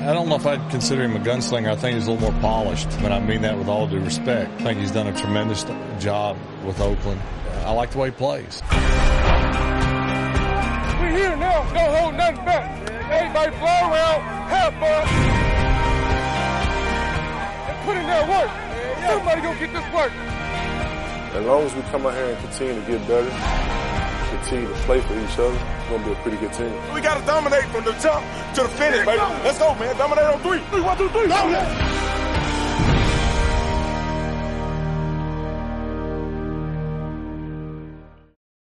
I don't know if I'd consider him a gunslinger. I think he's a little more polished, but I mean that with all due respect. I think he's done a tremendous job with Oakland. I like the way he plays. We're here now. Don't hold nothing back. Everybody fly around, have fun, and put in that work. Somebody gonna get this work. As long as we come out here and continue to get better, continue to play for each other, it's going to be a pretty good team. We got to dominate from the top to the finish, baby. Let's go, man. Dominate on 3. 3, 1, 2, 3. Dominate.